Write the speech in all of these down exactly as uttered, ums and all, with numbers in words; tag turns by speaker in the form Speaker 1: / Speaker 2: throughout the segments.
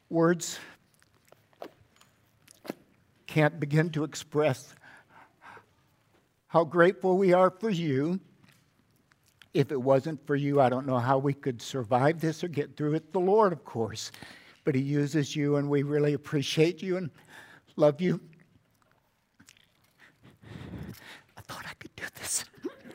Speaker 1: Words can't begin to express how grateful we are for you. If it wasn't for you, I don't know how we could survive this or get through it. The Lord, of course. But He uses you, and we really appreciate you and love you. I thought I could do this.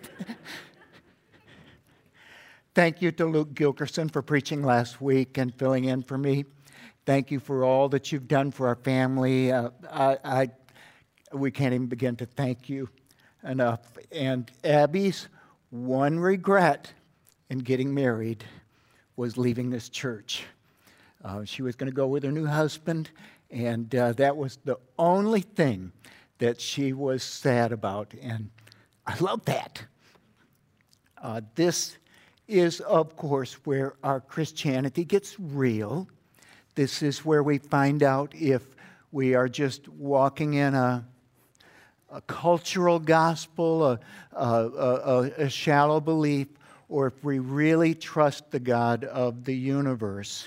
Speaker 1: Thank you to Luke Gilkerson for preaching last week and filling in for me. Thank you for all that you've done for our family. Uh, I, I, we can't even begin to thank you enough. And Abby's one regret in getting married was leaving this church. Uh, she was going to go with her new husband, and uh, that was the only thing that she was sad about. And I love that. Uh, this is, of course, where our Christianity gets real. This is where we find out if we are just walking in a, a cultural gospel, a, a, a, a shallow belief, or if we really trust the God of the universe.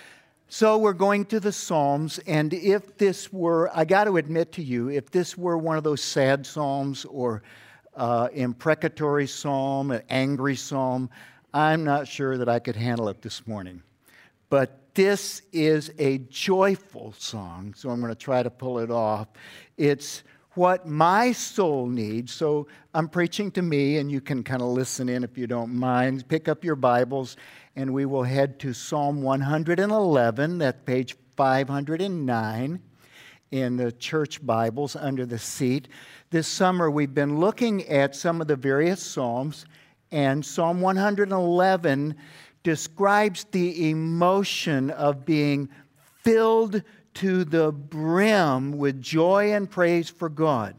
Speaker 1: So we're going to the Psalms, and if this were, I got to admit to you, if this were one of those sad psalms or uh, imprecatory psalm, an angry psalm, I'm not sure that I could handle it this morning. But this is a joyful song, so I'm going to try to pull it off. It's what my soul needs. So I'm preaching to me, and you can kind of listen in if you don't mind. Pick up your Bibles, and we will head to Psalm one hundred eleven. That's page five hundred nine in the church Bibles under the seat. This summer, we've been looking at some of the various psalms, and Psalm one hundred eleven describes the emotion of being filled to the brim with joy and praise for God.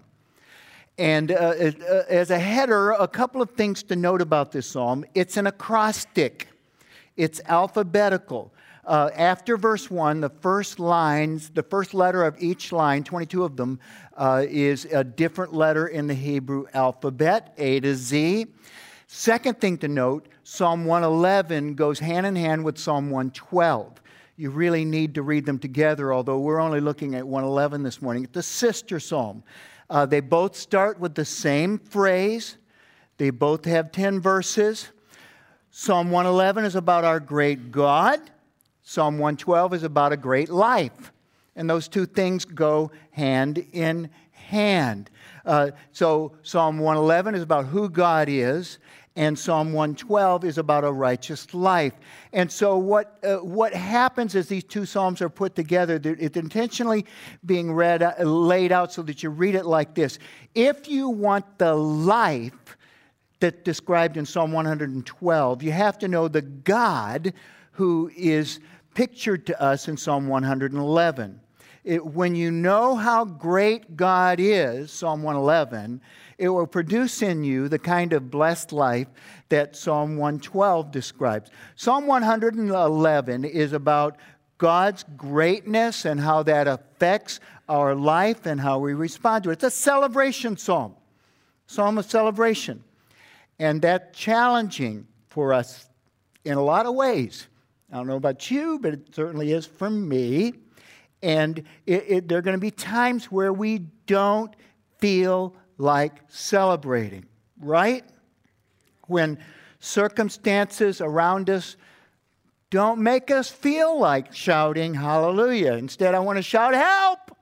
Speaker 1: And uh, uh, as a header, a couple of things to note about this psalm. It's an acrostic. It's alphabetical. Uh, after verse one, the first lines, the first letter of each line, twenty-two of them, uh, is a different letter in the Hebrew alphabet, A to Z. Second thing to note, Psalm one eleven goes hand in hand with Psalm one twelve. You really need to read them together, although we're only looking at one eleven this morning. It's a sister psalm. Uh, they both start with the same phrase. They both have ten verses. Psalm one eleven is about our great God. Psalm one twelve is about a great life. And those two things go hand in hand. Uh, so Psalm one eleven is about who God is, and Psalm one twelve is about a righteous life. And so what uh, what happens as these two psalms are put together, it's intentionally being read, uh, laid out so that you read it like this. If you want the life that's described in Psalm one hundred twelve, you have to know the God who is pictured to us in Psalm one hundred eleven. It, when you know how great God is, Psalm one eleven, it will produce in you the kind of blessed life that Psalm one twelve describes. Psalm one hundred eleven is about God's greatness and how that affects our life and how we respond to it. It's a celebration psalm, psalm of celebration. And that's challenging for us in a lot of ways. I don't know about you, but it certainly is for me. And it, it, there are going to be times where we don't feel like celebrating, right? When circumstances around us don't make us feel like shouting hallelujah. Instead, I want to shout help.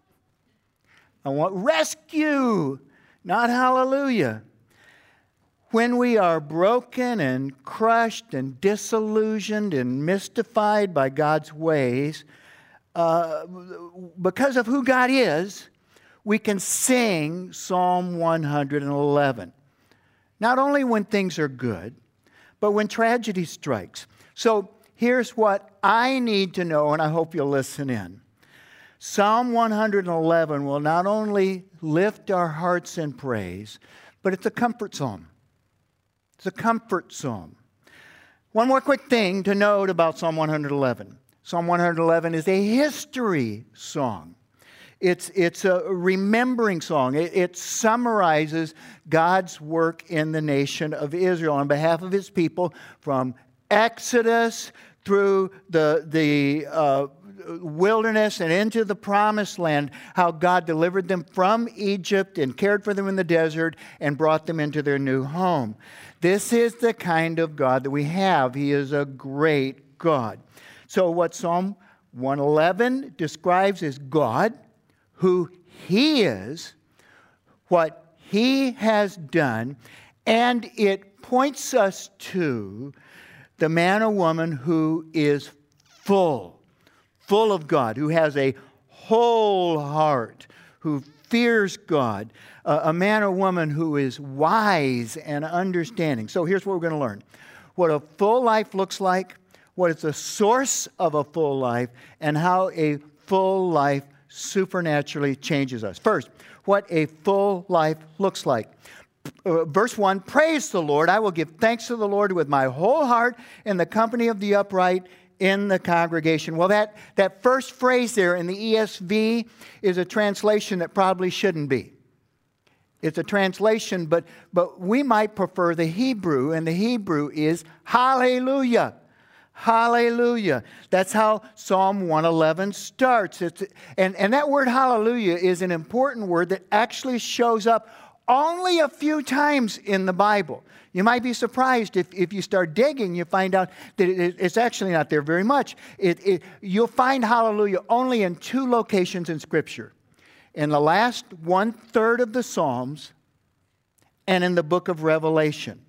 Speaker 1: I want rescue, not hallelujah. When we are broken and crushed and disillusioned and mystified by God's ways, uh, because of who God is, we can sing Psalm one hundred eleven. Not only when things are good, but when tragedy strikes. So here's what I need to know, and I hope you'll listen in. Psalm one hundred eleven will not only lift our hearts in praise, but it's a comfort psalm. It's a comfort psalm. One more quick thing to note about Psalm one hundred eleven. Psalm one hundred eleven is a history song. It's, it's a remembering song. It, it summarizes God's work in the nation of Israel on behalf of His people from Exodus through the, the uh, wilderness and into the promised land, how God delivered them from Egypt and cared for them in the desert and brought them into their new home. This is the kind of God that we have. He is a great God. So what Psalm one eleven describes is God, who He is, what He has done, and it points us to the man or woman who is full, full of God, who has a whole heart, who fears God, uh, a man or woman who is wise and understanding. So here's what we're going to learn. What a full life looks like, what is the source of a full life, and how a full life supernaturally changes us. First, what a full life looks like. Uh, verse one, praise the Lord. I will give thanks to the Lord with my whole heart in the company of the upright in the congregation. Well, that, that first phrase there in the E S V is a translation that probably shouldn't be. It's a translation, but, but we might prefer the Hebrew, and the Hebrew is hallelujah. Hallelujah. That's how Psalm one eleven starts. It's, and, and that word hallelujah is an important word that actually shows up only a few times in the Bible. You might be surprised if, if you start digging, you find out that it, it's actually not there very much. It, it, you'll find hallelujah only in two locations in Scripture. In the last one-third of the Psalms and in the book of Revelation.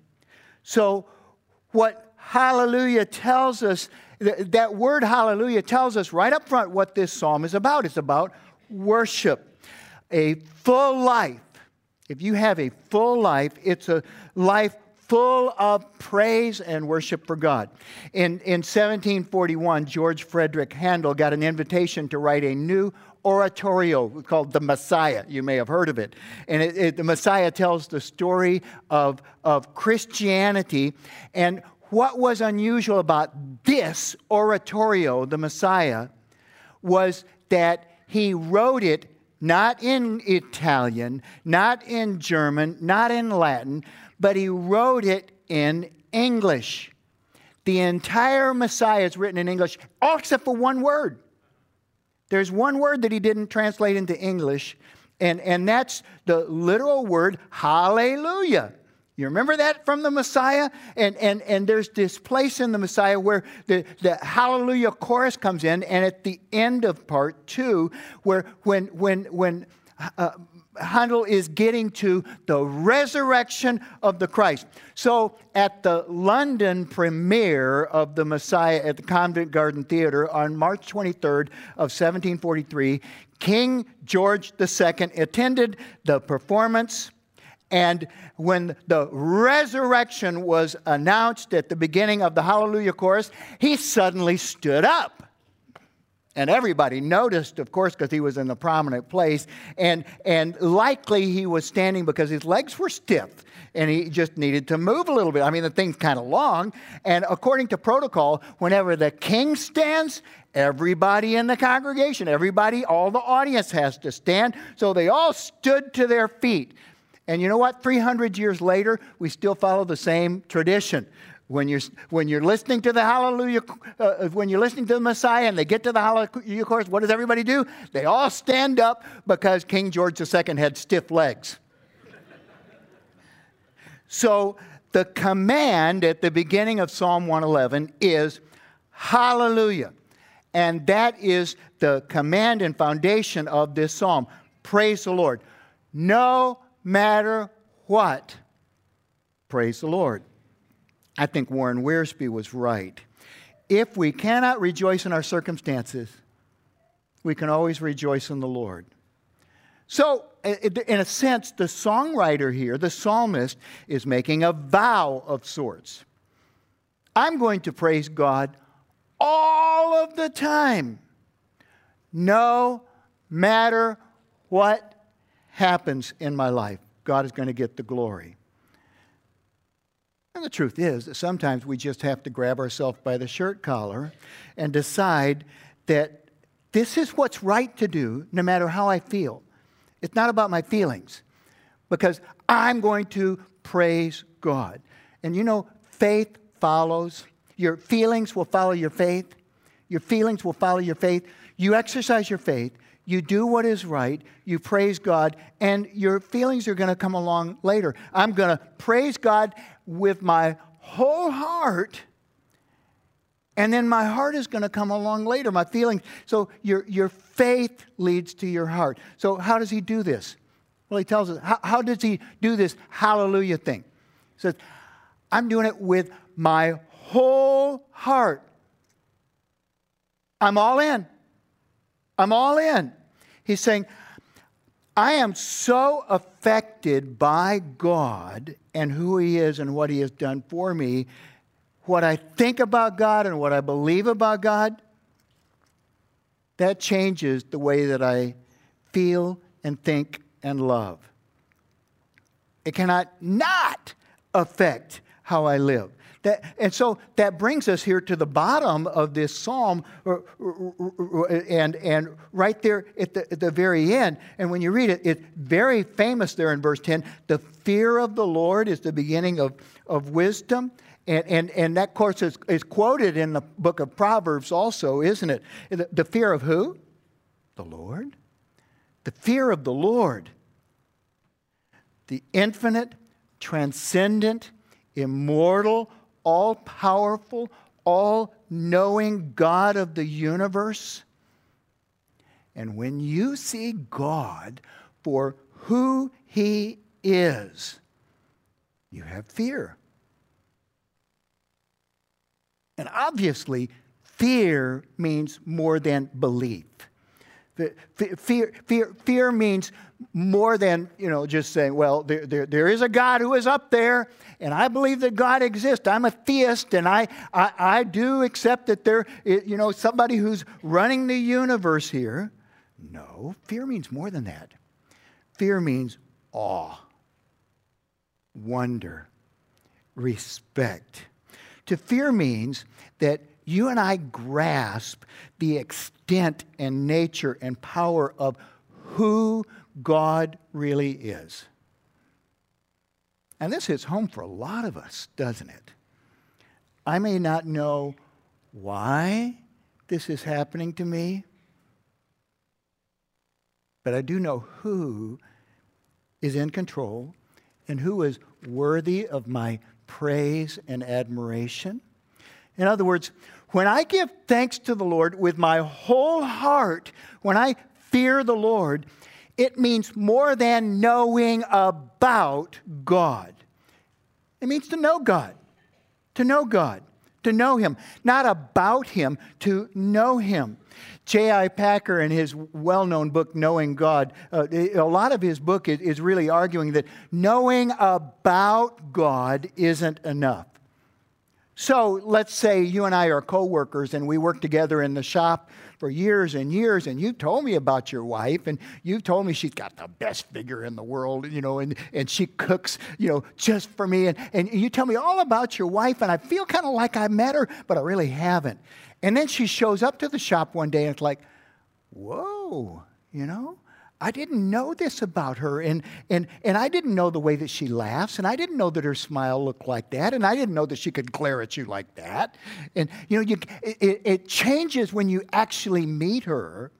Speaker 1: So what hallelujah tells us, that word hallelujah tells us right up front what this psalm is about. It's about worship. A full life. If you have a full life, it's a life full of praise and worship for God. In, in seventeen forty-one, George Frederick Handel got an invitation to write a new oratorio called The Messiah. You may have heard of it. And it, it, the Messiah tells the story of, of Christianity. And what was unusual about this oratorio, The Messiah, was that he wrote it not in Italian, not in German, not in Latin, but he wrote it in English. The entire Messiah is written in English, all except for one word. There's one word that he didn't translate into English, and, and that's the literal word hallelujah. You remember that from the Messiah? And, and, and there's this place in the Messiah where the, the hallelujah chorus comes in, and at the end of part two, where when, when, when uh, Handel is getting to the resurrection of the Christ. So at the London premiere of the Messiah at the Covent Garden Theatre on March twenty-third of seventeen forty-three, King George the Second attended the performance. And when the resurrection was announced at the beginning of the Hallelujah chorus, he suddenly stood up. And everybody noticed, of course, because he was in a prominent place. And, and likely he was standing because his legs were stiff. And he just needed to move a little bit. I mean, the thing's kind of long. And according to protocol, whenever the king stands, everybody in the congregation, everybody, all the audience has to stand. So they all stood to their feet. And you know what? three hundred years later, we still follow the same tradition. When you're, when you're listening to the Hallelujah, uh, when you're listening to the Messiah and they get to the Hallelujah chorus, what does everybody do? They all stand up because King George the Second had stiff legs. So the command at the beginning of Psalm one eleven is hallelujah. And that is the command and foundation of this psalm. Praise the Lord. No matter what, praise the Lord. I think Warren Wiersbe was right. If we cannot rejoice in our circumstances, we can always rejoice in the Lord. So, in a sense, the songwriter here, the psalmist, is making a vow of sorts. I'm going to praise God all of the time, no matter what happens in my life. God is going to get the glory. And the truth is that sometimes we just have to grab ourselves by the shirt collar and decide that this is what's right to do no matter how I feel. It's not about my feelings, because I'm going to praise God. And you know, faith follows. Your feelings will follow your faith. Your feelings will follow your faith. You exercise your faith. You do what is right. You praise God. And your feelings are going to come along later. I'm going to praise God with my whole heart. And then my heart is going to come along later, my feelings. So your, your faith leads to your heart. So how does he do this? Well, he tells us, how, how does he do this hallelujah thing? He says, I'm doing it with my whole heart. I'm all in. I'm all in. He's saying, I am so affected by God and who he is and what he has done for me, what I think about God and what I believe about God, that changes the way that I feel and think and love. It cannot not affect how I live. That, and so that brings us here to the bottom of this psalm, and, and right there at the, at the very end. And when you read it, it's very famous there in verse ten. The fear of the Lord is the beginning of, of wisdom. And, and, and that, of course, is, is quoted in the book of Proverbs also, isn't it? The, the fear of who? The Lord. The fear of the Lord. The infinite, transcendent, immortal, all-powerful, all-knowing God of the universe. And when you see God for who he is, you have fear. And obviously, fear means more than belief. Fear, fear, fear means more than, you know, just saying, well, there, there, there is a God who is up there, and I believe that God exists. I'm a theist, and I, I, I do accept that there, you know, somebody who's running the universe here. No, fear means more than that. Fear means awe, wonder, respect. To fear means that you and I grasp the extent and nature and power of who God really is. And this hits home for a lot of us, doesn't it? I may not know why this is happening to me, but I do know who is in control and who is worthy of my praise and admiration. In other words, when I give thanks to the Lord with my whole heart, when I fear the Lord, it means more than knowing about God. It means to know God, to know God, to know him, not about him, to know him. J I Packer, in his well-known book, Knowing God, uh, a lot of his book is, is really arguing that knowing about God isn't enough. So let's say you and I are co-workers and we work together in the shop for years and years, and you've told me about your wife, and you've told me she's got the best figure in the world, you know, and, and she cooks, you know, just for me, and, and you tell me all about your wife, and I feel kind of like I met her, but I really haven't. And then she shows up to the shop one day, and it's like, whoa, you know, I didn't know this about her, and, and, and I didn't know the way that she laughs, and I didn't know that her smile looked like that, and I didn't know that she could glare at you like that. And, you know, you, it, it changes when you actually meet her.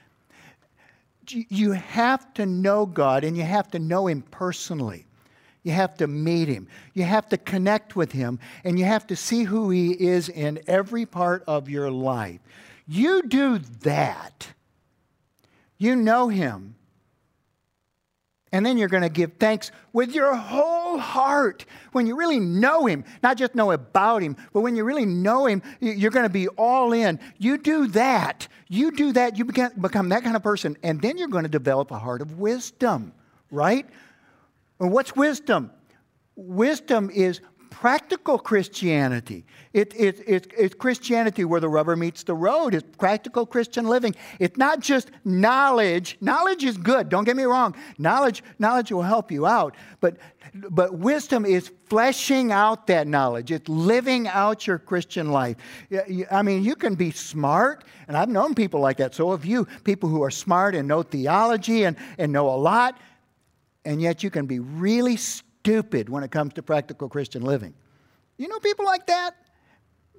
Speaker 1: You have to know God, and you have to know him personally. You have to meet him. You have to connect with him, and you have to see who he is in every part of your life. You do that. You know him. And then you're going to give thanks with your whole heart. When you really know him, not just know about him, but when you really know him, you're going to be all in. You do that. You do that. You become that kind of person. And then you're going to develop a heart of wisdom, right? And what's wisdom? Wisdom is practical Christianity. It, it, it, it's Christianity where the rubber meets the road. It's practical Christian living. It's not just knowledge. Knowledge is good. Don't get me wrong. Knowledge, knowledge will help you out. But, but wisdom is fleshing out that knowledge. It's living out your Christian life. I mean, you can be smart, and I've known people like that. So have you, people who are smart and know theology and, and know a lot, and yet you can be really stupid when it comes to practical Christian living. You know people like that?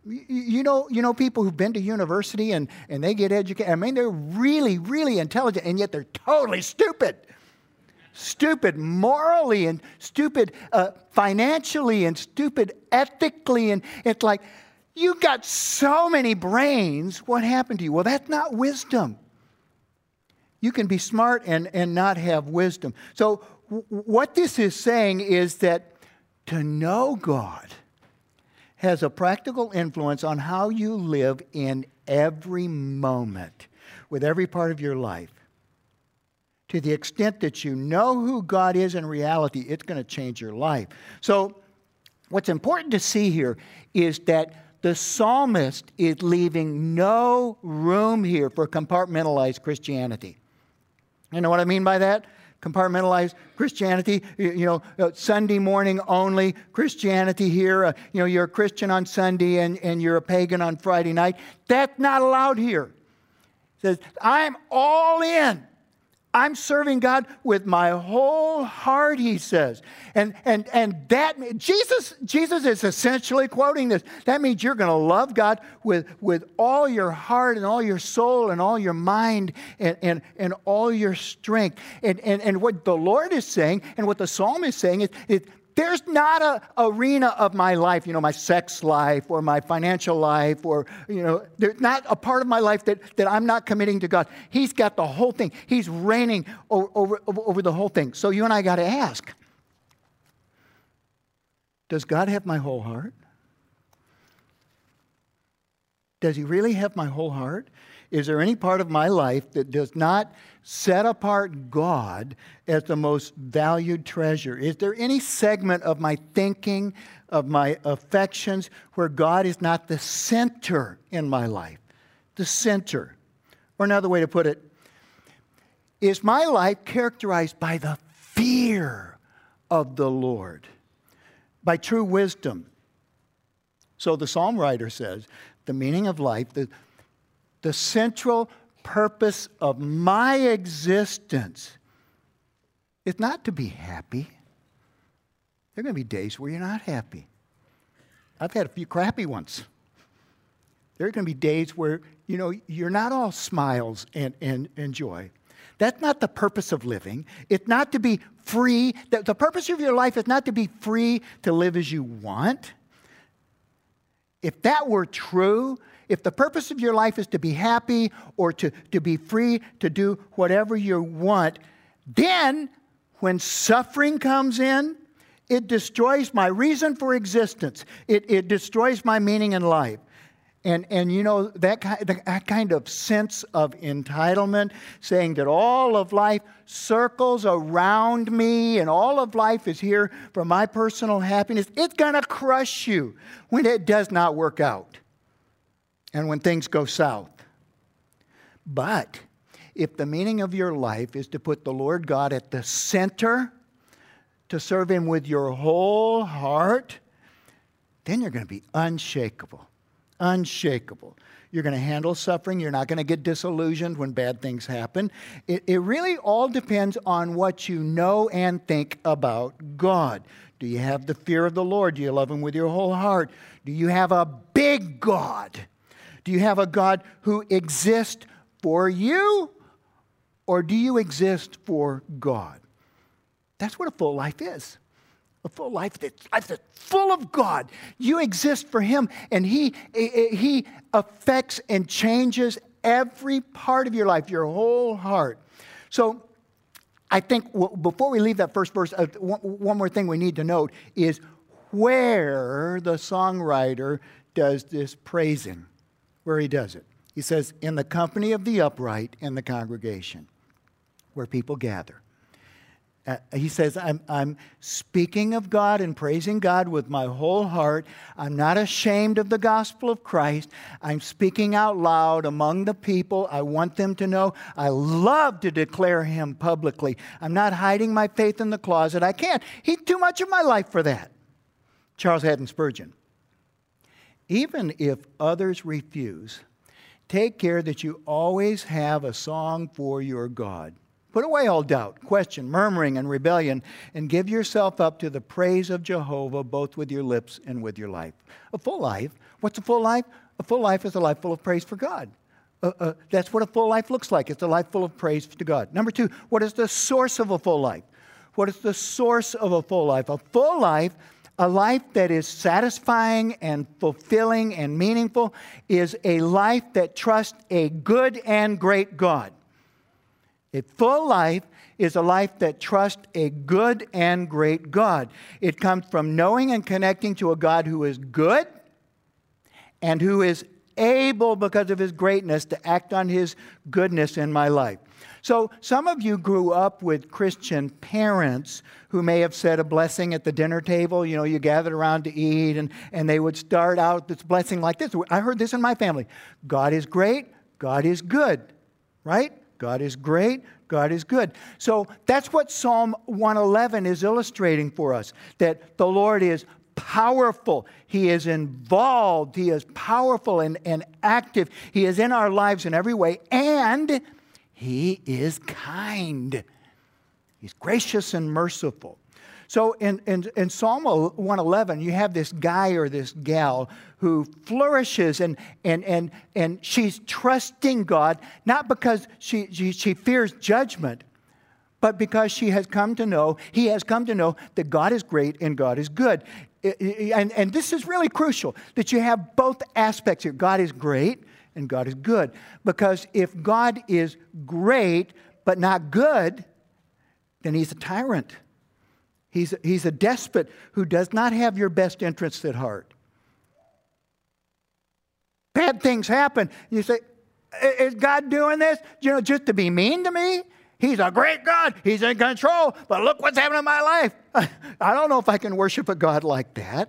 Speaker 1: You, you know, you know people who've been to university and, and they get educated. I mean, they're really, really intelligent, and yet they're totally stupid. Stupid morally and stupid uh, financially and stupid ethically. And it's like, you got so many brains. What happened to you? Well, that's not wisdom. You can be smart and, and not have wisdom. So w- what this is saying is that to know God has a practical influence on how you live in every moment, with every part of your life. To the extent that you know who God is in reality, it's going to change your life. So what's important to see here is that the psalmist is leaving no room here for compartmentalized Christianity. You know what I mean by that? Compartmentalized Christianity, you know, Sunday morning only Christianity here. Uh, you know, you're a Christian on Sunday and, and you're a pagan on Friday night. That's not allowed here. It says, I'm all in. I'm serving God with my whole heart, he says. And and and that Jesus Jesus is essentially quoting this. That means you're going to love God with, with all your heart and all your soul and all your mind and, and, and all your strength. And, and, and what the Lord is saying and what the psalm is saying is, is there's not a arena of my life, you know, my sex life or my financial life or, you know, there's not a part of my life that, that I'm not committing to God. He's got the whole thing. He's reigning over, over, over the whole thing. So you and I got to ask, does God have my whole heart? Does he really have my whole heart? Is there any part of my life that does not set apart God as the most valued treasure? Is there any segment of my thinking, of my affections, where God is not the center in my life? The center. Or another way to put it, is my life characterized by the fear of the Lord, by true wisdom? So the psalm writer says, the meaning of life, the The central purpose of my existence is not to be happy. There are going to be days where you're not happy. I've had a few crappy ones. There are going to be days where, you know, you're not all smiles and, and, and joy. That's not the purpose of living. It's not to be free. The, the purpose of your life is not to be free to live as you want. If that were true, if the purpose of your life is to be happy or to, to be free to do whatever you want, then when suffering comes in, it destroys my reason for existence. It, it destroys my meaning in life. And, and you know, that kind, that kind of sense of entitlement, saying that all of life circles around me and all of life is here for my personal happiness, it's going to crush you when it does not work out and when things go south. But if the meaning of your life is to put the Lord God at the center, to serve him with your whole heart, then you're going to be unshakable. Unshakable. You're going to handle suffering. You're not going to get disillusioned when bad things happen. It, it really all depends on what you know and think about God. Do you have the fear of the Lord? Do you love him with your whole heart? Do you have a big God? Do you have a God who exists for you? Or do you exist for God? That's what a full life is. A full life that's, life that's full of God. You exist for him, and he, he affects and changes every part of your life, your whole heart. So I think before we leave that first verse, uh, one, one more thing we need to note is where the songwriter does this praising, where he does it. He says, in the company of the upright in the congregation, where people gather. Uh, he says, I'm, I'm speaking of God and praising God with my whole heart. I'm not ashamed of the gospel of Christ. I'm speaking out loud among the people. I want them to know I love to declare him publicly. I'm not hiding my faith in the closet. I can't. He's too much of my life for that. Charles Haddon Spurgeon. Even if others refuse, take care that you always have a song for your God. Put away all doubt, question, murmuring, and rebellion, and give yourself up to the praise of Jehovah, both with your lips and with your life. A full life. What's a full life? A full life is a life full of praise for God. Uh, uh, that's what a full life looks like. It's a life full of praise to God. Number two, what is the source of a full life? What is the source of a full life? A full life, a life that is satisfying and fulfilling and meaningful, is a life that trusts a good and great God. A full life is a life that trusts a good and great God. It comes from knowing and connecting to a God who is good and who is able, because of his greatness, to act on his goodness in my life. So some of you grew up with Christian parents who may have said a blessing at the dinner table. You know, you gathered around to eat, and, and they would start out this blessing like this. I heard this in my family. God is great. God is good. Right? God is great. God is good. So that's what Psalm one eleven is illustrating for us, that the Lord is powerful. He is involved. He is powerful and, and active. He is in our lives in every way. And he is kind. He's gracious and merciful. So in, in, in Psalm one eleven, you have this guy or this gal who flourishes, and, and, and, and she's trusting God, not because she, she, she fears judgment, but because she has come to know, he has come to know that God is great and God is good. And, and this is really crucial, that you have both aspects here. God is great and God is good. Because if God is great but not good, then he's a tyrant. He's, he's a despot who does not have your best interests at heart. Bad things happen. You say, is God doing this, you know, just to be mean to me? He's a great God. He's in control. But look what's happening in my life. I don't know if I can worship a God like that.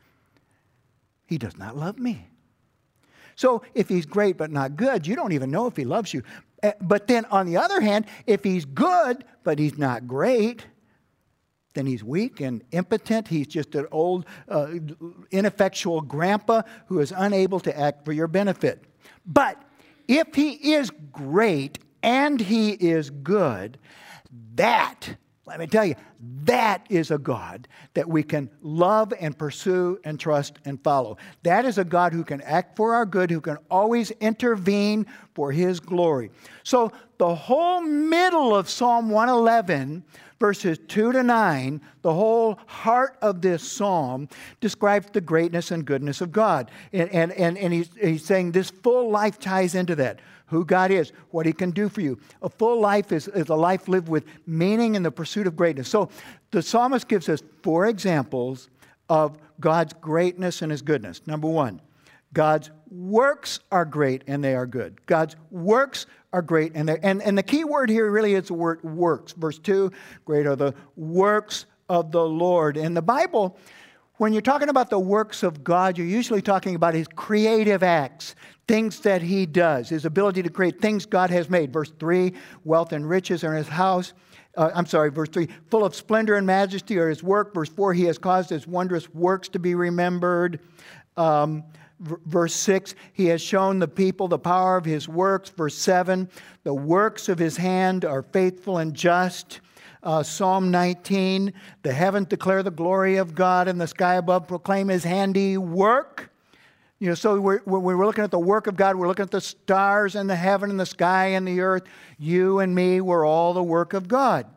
Speaker 1: He does not love me. So if he's great but not good, you don't even know if he loves you. But then on the other hand, if he's good but he's not great, then he's weak and impotent. He's just an old, uh, ineffectual grandpa who is unable to act for your benefit. But if he is great and he is good, that, let me tell you, that is a God that we can love and pursue and trust and follow. That is a God who can act for our good, who can always intervene for his glory. So the whole middle of Psalm one eleven, verses two to nine, the whole heart of this psalm describes the greatness and goodness of God. And, and, and, and he's, he's saying this full life ties into that. Who God is, what he can do for you. A full life is, is a life lived with meaning in the pursuit of greatness. So the psalmist gives us four examples of God's greatness and his goodness. Number one, God's works are great and they are good. God's works are great and they and, and the key word here really is the word works. Verse two, great are the works of the Lord. In the Bible, when you're talking about the works of God, you're usually talking about his creative acts, things that he does, his ability to create things God has made. Verse three, wealth and riches are in his house. Uh, I'm sorry, verse three, full of splendor and majesty are his work. Verse four, he has caused his wondrous works to be remembered. Um, v- verse six, he has shown the people the power of his works. Verse seven, the works of his hand are faithful and just. Uh, Psalm nineteen, the heavens declare the glory of God, and the sky above proclaim his handiwork. You know, so we're, when we're looking at the work of God, we're looking at the stars and the heaven and the sky and the earth. You and me, we're all the work of God.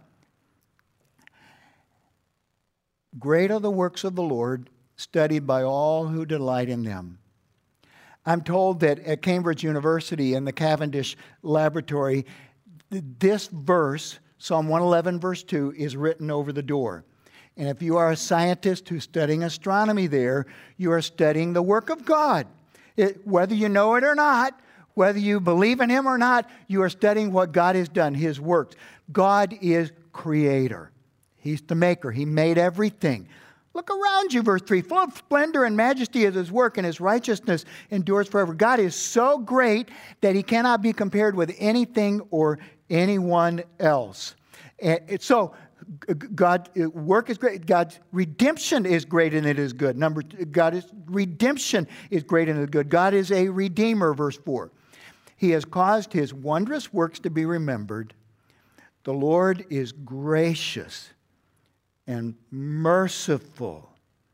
Speaker 1: Great are the works of the Lord, studied by all who delight in them. I'm told that at Cambridge University in the Cavendish Laboratory, this verse, Psalm one eleven, verse two, is written over the door. And if you are a scientist who's studying astronomy there, you are studying the work of God. It, whether you know it or not, whether you believe in him or not, you are studying what God has done, his works. God is creator. He's the maker. He made everything. Look around you, verse three. Full of splendor and majesty is his work, and his righteousness endures forever. God is so great that he cannot be compared with anything or anyone else. And so God's work is great. God's redemption is great and it is good. Number two, God's redemption is great and it is good. God is a redeemer, verse four. He has caused his wondrous works to be remembered. The Lord is gracious and merciful.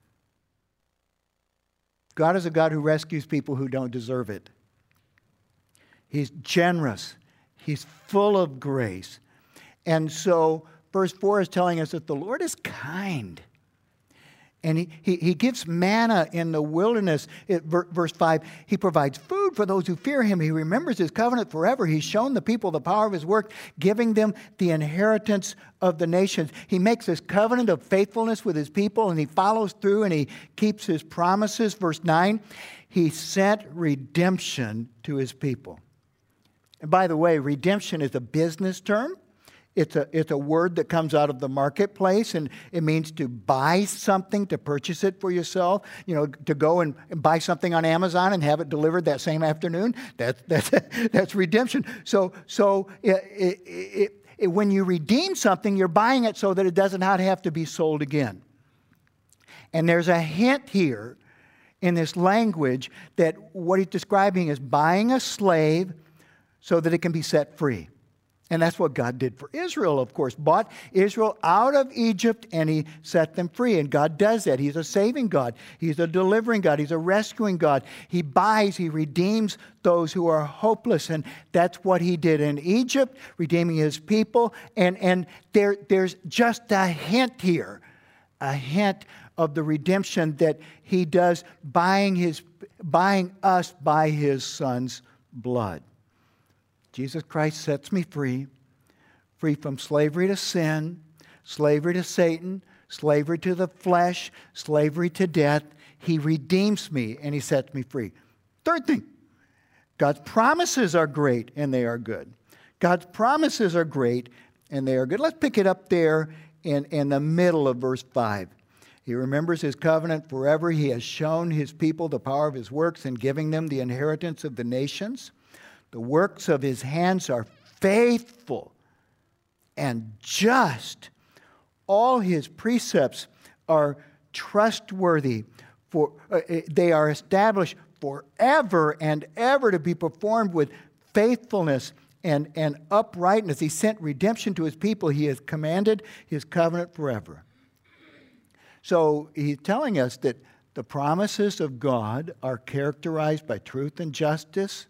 Speaker 1: God is a God who rescues people who don't deserve it. He's generous. He's full of grace. And so verse four is telling us that the Lord is kind. And he, he, he gives manna in the wilderness. It, verse five, he provides food for those who fear him. He remembers his covenant forever. He's shown the people the power of his work, giving them the inheritance of the nations. He makes this covenant of faithfulness with his people, and he follows through and he keeps his promises. Verse nine, he sent redemption to his people. And by the way, redemption is a business term. It's a, it's a word that comes out of the marketplace, and it means to buy something, to purchase it for yourself. You know, to go and, and buy something on Amazon and have it delivered that same afternoon. That's, that's, that's redemption. So, so it, it, it, it, when you redeem something, you're buying it so that it does not have to be sold again. And there's a hint here in this language that what he's describing is buying a slave so that it can be set free. And that's what God did for Israel, of course. Bought Israel out of Egypt and he set them free. And God does that. He's a saving God. He's a delivering God. He's a rescuing God. He buys, he redeems those who are hopeless. And that's what he did in Egypt, redeeming his people. And, and there, there's just a hint here, a hint of the redemption that he does, buying, his, buying us by his son's blood. Jesus Christ sets me free, free from slavery to sin, slavery to Satan, slavery to the flesh, slavery to death. He redeems me and he sets me free. Third thing, God's promises are great and they are good. God's promises are great and they are good. Let's pick it up there in, in the middle of verse five. He remembers his covenant forever. He has shown his people the power of his works in giving them the inheritance of the nations. The works of his hands are faithful and just. All his precepts are trustworthy. For uh, they are established forever and ever to be performed with faithfulness and, and uprightness. He sent redemption to his people. He has commanded his covenant forever. So he's telling us that the promises of God are characterized by truth and justice.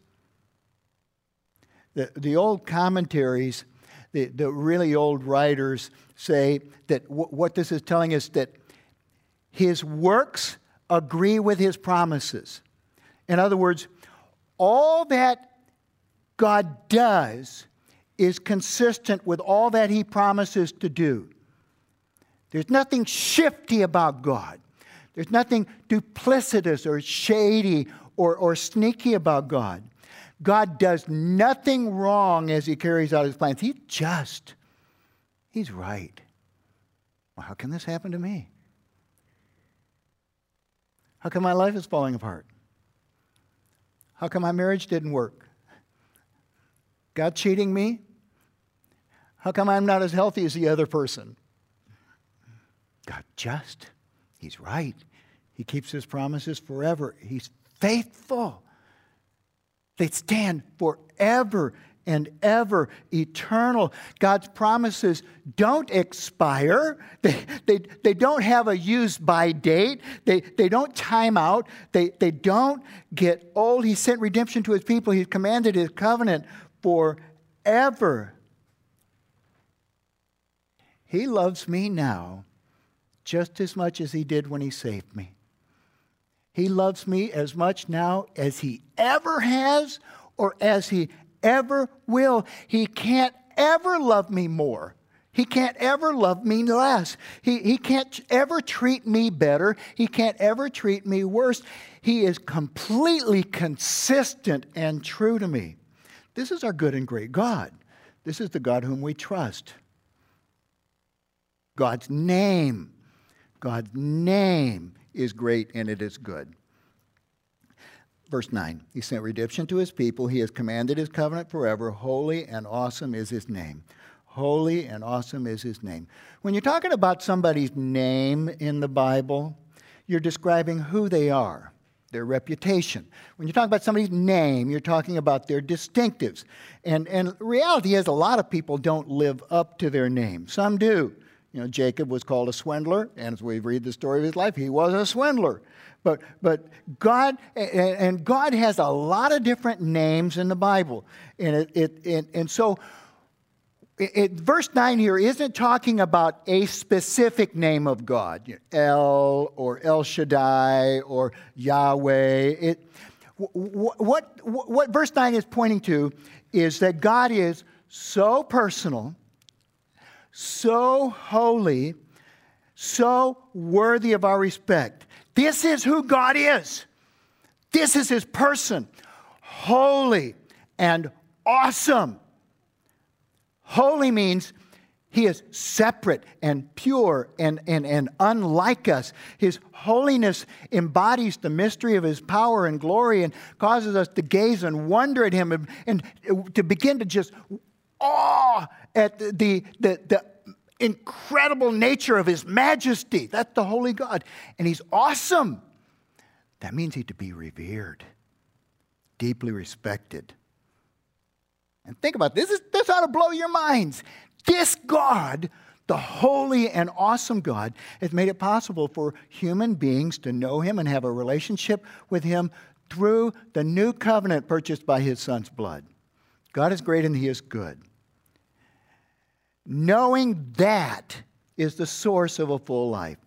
Speaker 1: The, the old commentaries, the, the really old writers say that w- what this is telling us that his works agree with his promises. In other words, all that God does is consistent with all that he promises to do. There's nothing shifty about God. There's nothing duplicitous or shady or, or sneaky about God. God does nothing wrong as he carries out his plans. He's just. He's right. Well, how can this happen to me? How come my life is falling apart? How come my marriage didn't work? God cheating me? How come I'm not as healthy as the other person? God just. He's right. He keeps his promises forever. He's faithful. They stand forever and ever, eternal. God's promises don't expire. They, they, they don't have a use-by date. They, they don't time out. They, they don't get old. He sent redemption to his people. He's commanded his covenant forever. He loves me now just as much as he did when he saved me. He loves me as much now as he ever has or as he ever will. He can't ever love me more. He can't ever love me less. He, he can't ever treat me better. He can't ever treat me worse. He is completely consistent and true to me. This is our good and great God. This is the God whom we trust. God's name. God's name is great and it is good. Verse nine, he sent redemption to his people. He has commanded his covenant forever. Holy and awesome is his name. Holy and awesome is his name. When you're talking about somebody's name in the Bible, you're describing who they are. their reputation. When you talk about somebody's name, you're talking about their distinctives. And, and reality is a lot of people don't live up to their name. Some do. You know, Jacob was called a swindler, and as we read the story of his life, he was a swindler. But but God and, and God has a lot of different names in the Bible, and it, it and, and so it, it, verse nine here isn't talking about a specific name of God, El or El Shaddai or Yahweh. It what what what verse nine is pointing to is that God is so personal, so holy, so worthy of our respect. This is who God is. This is his person. Holy and awesome. Holy means he is separate and pure and, and, and unlike us. His holiness embodies the mystery of his power and glory and causes us to gaze and wonder at him and, and to begin to just awe at the, the, the, the incredible nature of his majesty. That's the holy God. And he's awesome. That means he's to be revered, deeply respected. And think about this. This, this ought to blow your minds. This God, the holy and awesome God, has made it possible for human beings to know him and have a relationship with him through the new covenant purchased by his son's blood. God is great and he is good. Knowing that is the source of a full life.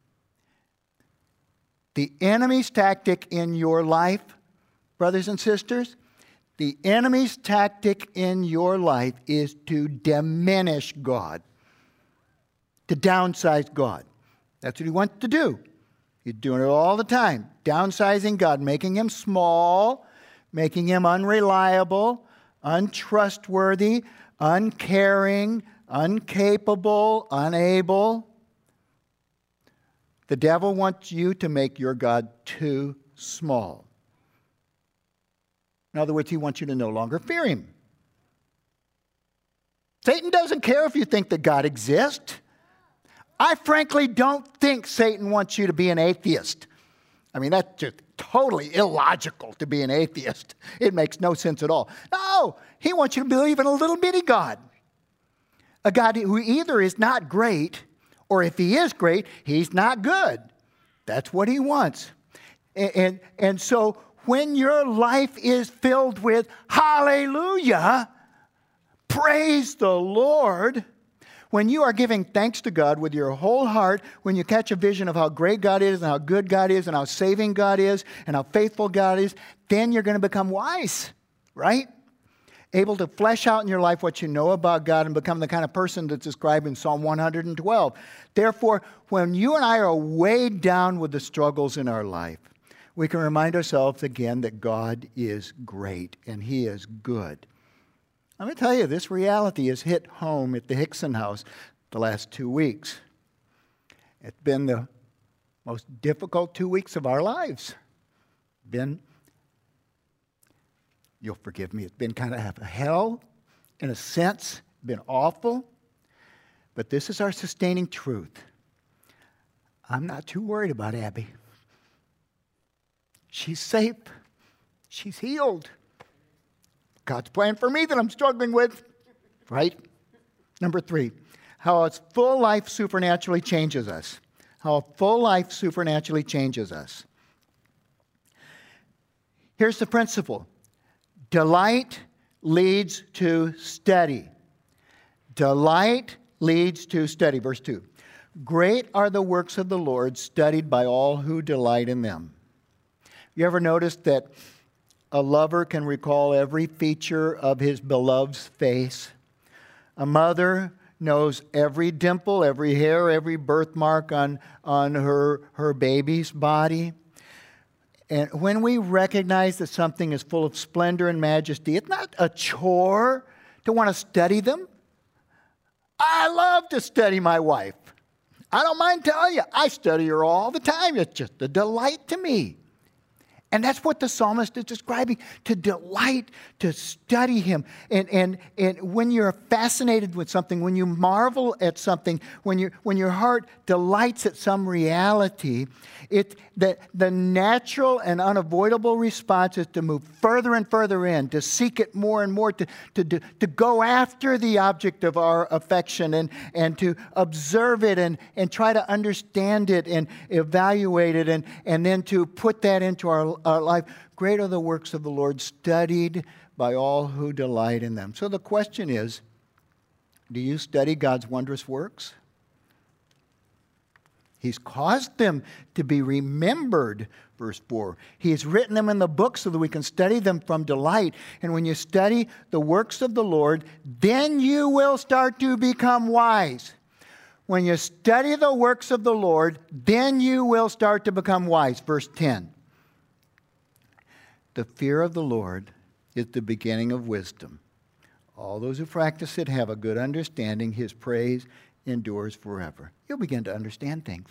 Speaker 1: The enemy's tactic in your life, brothers and sisters, the enemy's tactic in your life is to diminish God, to downsize God. That's what he wants to do. He's doing it all the time, downsizing God, making him small, making him unreliable, untrustworthy, uncaring, uncapable, unable. The devil wants you to make your God too small. In other words, he wants you to no longer fear him. Satan doesn't care if you think that God exists. I frankly don't think Satan wants you to be an atheist. I mean, that's just totally illogical to be an atheist. It makes no sense at all. No, he wants you to believe in a little bitty God. A God who either is not great, or if he is great, he's not good. That's what he wants. And, and, and so when your life is filled with hallelujah, praise the Lord, when you are giving thanks to God with your whole heart, when you catch a vision of how great God is and how good God is and how saving God is and how faithful God is, then you're going to become wise, right? Able to flesh out in your life what you know about God and become the kind of person that's described in Psalm one hundred twelve. Therefore, when you and I are weighed down with the struggles in our life, we can remind ourselves again that God is great and he is good. Let me tell you, this reality has hit home at the Hickson house the last two weeks. It's been the most difficult two weeks of our lives. Been, you'll forgive me, it's been kind of a hell in a sense, been awful. But this is our sustaining truth. I'm not too worried about Abby. She's safe. She's healed. God's plan for me that I'm struggling with, right? Number three, how a full life supernaturally changes us. How a full life supernaturally changes us. Here's the principle. Delight leads to study. Delight leads to study. Verse two. Great are the works of the Lord, studied by all who delight in them. You ever noticed that a lover can recall every feature of his beloved's face? A mother knows every dimple, every hair, every birthmark on, on her, her baby's body. And when we recognize that something is full of splendor and majesty, it's not a chore to want to study them. I love to study my wife. I don't mind telling you, I study her all the time. It's just a delight to me. And that's what the psalmist is describing, to delight, to study him. And, and, and when you're fascinated with something, when you marvel at something, when, you when your heart delights at some reality, it, the, the natural and unavoidable response is to move further and further in, to seek it more and more, to, to, to, to go after the object of our affection and, and to observe it and, and try to understand it and evaluate it and, and then to put that into our Our life. Great are the works of the Lord, studied by all who delight in them. So the question is, do you study God's wondrous works? He's caused them to be remembered, verse four. He has written them in the book so that we can study them from delight. And when you study the works of the Lord, then you will start to become wise. When you study the works of the Lord, then you will start to become wise. Verse ten. The fear of the Lord is the beginning of wisdom. All those who practice it have a good understanding. His praise endures forever. You'll begin to understand things.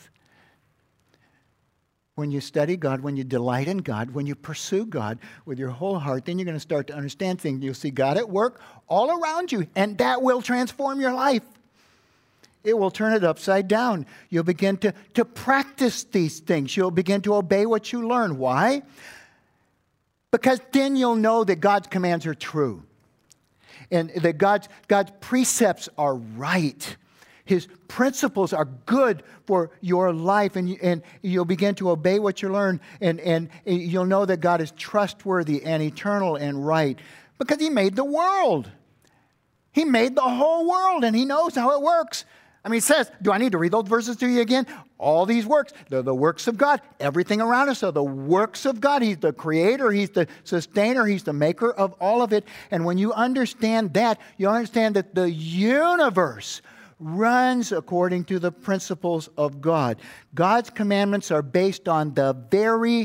Speaker 1: When you study God, when you delight in God, when you pursue God with your whole heart, then you're going to start to understand things. You'll see God at work all around you, and that will transform your life. It will turn it upside down. You'll begin to, to practice these things. You'll begin to obey what you learn. Why? Because then you'll know that God's commands are true and that God's, God's precepts are right. His principles are good for your life, and, you, and you'll begin to obey what you learn, and, and you'll know that God is trustworthy and eternal and right because He made the world. He made the whole world, and He knows how it works. I mean, it says, do I need to read those verses to you again? All these works, they're the works of God. Everything around us are the works of God. He's the creator. He's the sustainer. He's the maker of all of it. And when you understand that, you understand that the universe runs according to the principles of God. God's commandments are based on the very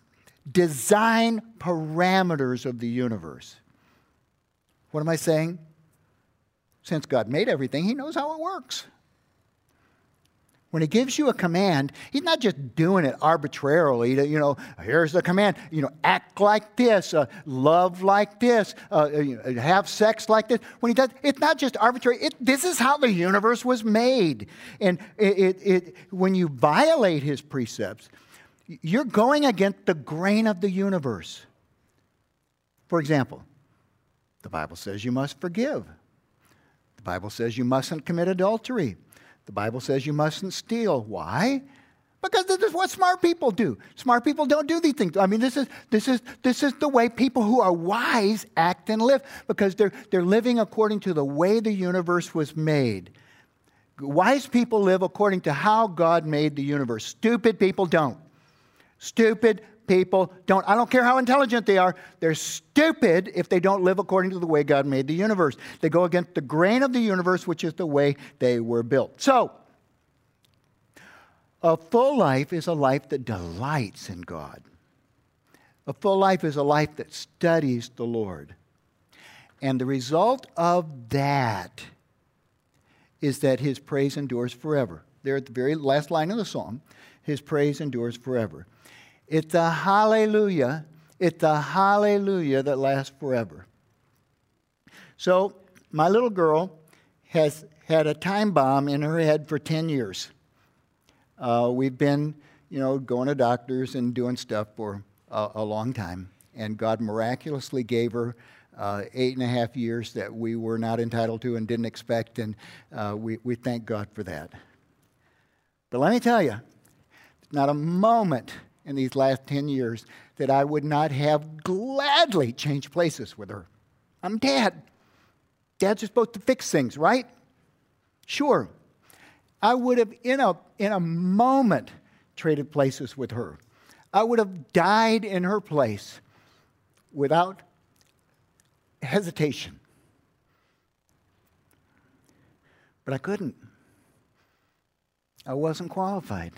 Speaker 1: design parameters of the universe. What am I saying? Since God made everything, He knows how it works. When He gives you a command, He's not just doing it arbitrarily. To, you know, here's the command. You know, act like this, uh, love like this, uh, you know, have sex like this. When He does, it's not just arbitrary. It, this is how the universe was made. And it, it, it, when you violate His precepts, you're going against the grain of the universe. For example, the Bible says you must forgive. The Bible says you mustn't commit adultery. The Bible says you mustn't steal. Why? Because this is what smart people do. Smart people don't do these things. I mean, this is this is this is the way people who are wise act and live, because they're they're living according to the way the universe was made. Wise people live according to how God made the universe. Stupid people don't. Stupid people don't. I don't care how intelligent they are. They're stupid if they don't live according to the way God made the universe. They go against the grain of the universe, which is the way they were built. So, a full life is a life that delights in God. A full life is a life that studies the Lord. And the result of that is that His praise endures forever. There at the very last line of the psalm, His praise endures forever. It's a hallelujah. It's a hallelujah that lasts forever. So my little girl has had a time bomb in her head for ten years. Uh, we've been, you know, going to doctors and doing stuff for a, a long time. And God miraculously gave her uh, eight and a half years that we were not entitled to and didn't expect. And uh, we, we thank God for that. But let me tell you, not a moment in these last ten years that I would not have gladly changed places with her. I'm Dad. Dads are supposed to fix things, right? Sure. I would have, in a, in a moment, traded places with her. I would have died in her place without hesitation. But I couldn't. I wasn't qualified.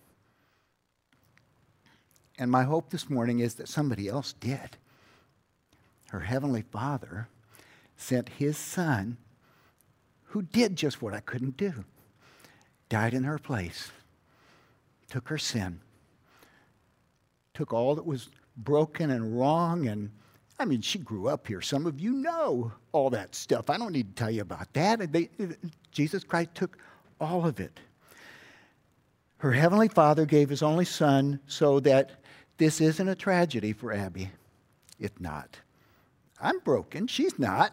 Speaker 1: And my hope this morning is that somebody else did. Her Heavenly Father sent His Son, who did just what I couldn't do. Died in her place. Took her sin. Took all that was broken and wrong. And I mean, she grew up here. Some of you know all that stuff. I don't need to tell you about that. They, Jesus Christ took all of it. Her heavenly Father gave his only son so that this isn't a tragedy for Abby. It's not. I'm broken. She's not.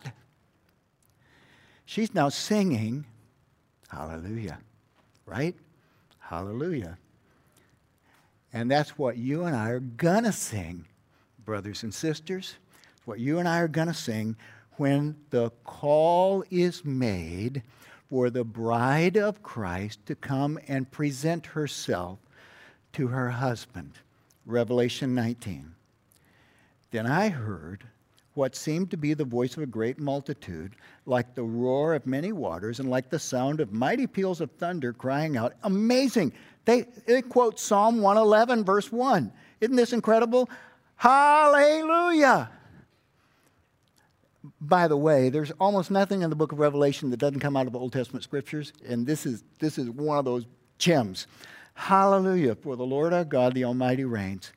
Speaker 1: She's now singing, hallelujah, right? Hallelujah. And that's what you and I are going to sing, brothers and sisters. It's what you and I are going to sing when the call is made for the bride of Christ to come and present herself to her husband. Revelation nineteen. Then I heard what seemed to be the voice of a great multitude, like the roar of many waters and like the sound of mighty peals of thunder crying out. Amazing. They, they quote Psalm one eleven, verse one. Isn't this incredible? Hallelujah. By the way, there's almost nothing in the book of Revelation that doesn't come out of the Old Testament scriptures, and this is, this is one of those gems. Hallelujah, for the Lord our God, the Almighty reigns.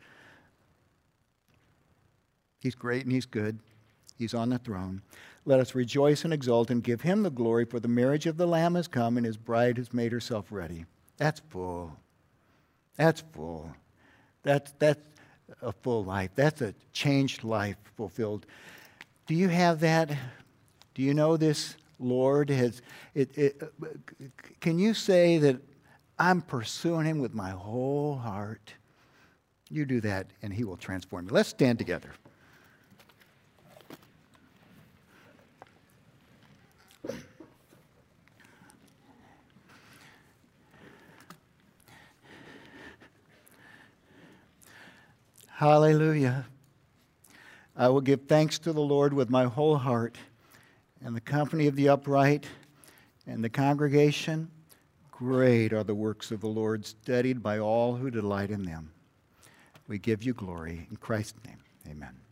Speaker 1: He's great and he's good. He's on the throne. Let us rejoice and exult and give him the glory, for the marriage of the Lamb has come and his bride has made herself ready. That's full. That's full. That's, that's a full life. That's a changed life fulfilled. Do you have that? Do you know this Lord has, it, it, can you say that I'm pursuing him with my whole heart? You do that and he will transform you. Let's stand together. Hallelujah. I will give thanks to the Lord with my whole heart, and the company of the upright and the congregation. Great are the works of the Lord, studied by all who delight in them. We give you glory in Christ's name. Amen.